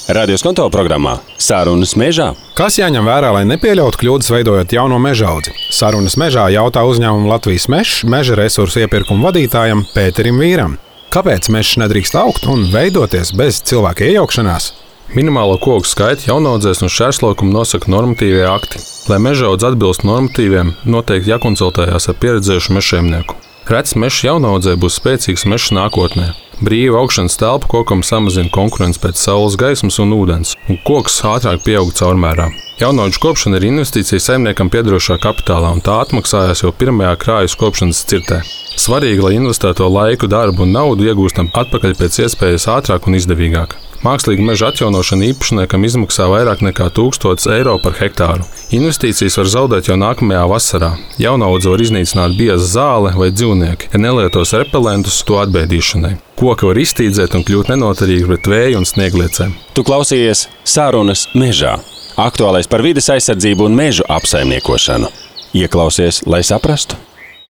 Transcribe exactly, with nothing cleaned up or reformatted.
Radio Skonto programmā Sarunas mežā. Kas jāņem vērā, lai nepieļautu kļūdas veidojot jauno mežaudzi? Sarunas mežā jautā uzņēmumu Latvijas mežs meža resursu iepirkuma vadītājam Pēterim Vīram. Kāpēc mežs nedrīkst augt un veidoties bez cilvēka iejaukšanās? Minimālo koku skaitu jaunaudzēs un šķērslaukumu nosaka normatīvie akti. Lai mežaudze atbilst normatīviem, noteikti jākonsultējās ar pieredzējušu mežsaimnieku. Rets mežs jaunaudzē būs spēcīgs mežs nākotnē. Brīva augšanas telpa kokam samazina konkurenci pēc saules gaismas un ūdens, un koks ātrāk pieaug caurmērā. Jaunaudžu kopšana ir investīcija saimniekam piederošā kapitālā, un tā atmaksājās jau pirmajā krājas kopšanas cirtē. Svarīgi, lai investēto laiku, darbu un naudu iegūstam atpakaļ pēc iespējas ātrāk un izdevīgāk. Mākslīga meža atjaunošana īpašniekam izmaksā vairāk nekā tūkstotis eiro par hektāru. Investīcijas var zaudēt jau nākamajā vasarā. Jaunaudze var iznīcināt bieza zāle vai dzīvnieki, ja nelietos repelentus to atbēdīšanai. Koki var iztīdzēt un kļūt nenoturīgi pret vēju un sniegliecēm. Tu klausījies Sarunas mežā. Aktuālais par vides aizsardzību un mežu apsaimniekošanu. Ieklausies, lai saprastu.